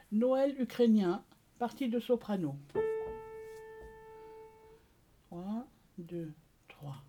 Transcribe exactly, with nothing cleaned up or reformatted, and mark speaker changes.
Speaker 1: Noël ukrainien, partie de soprano. trois, deux, trois.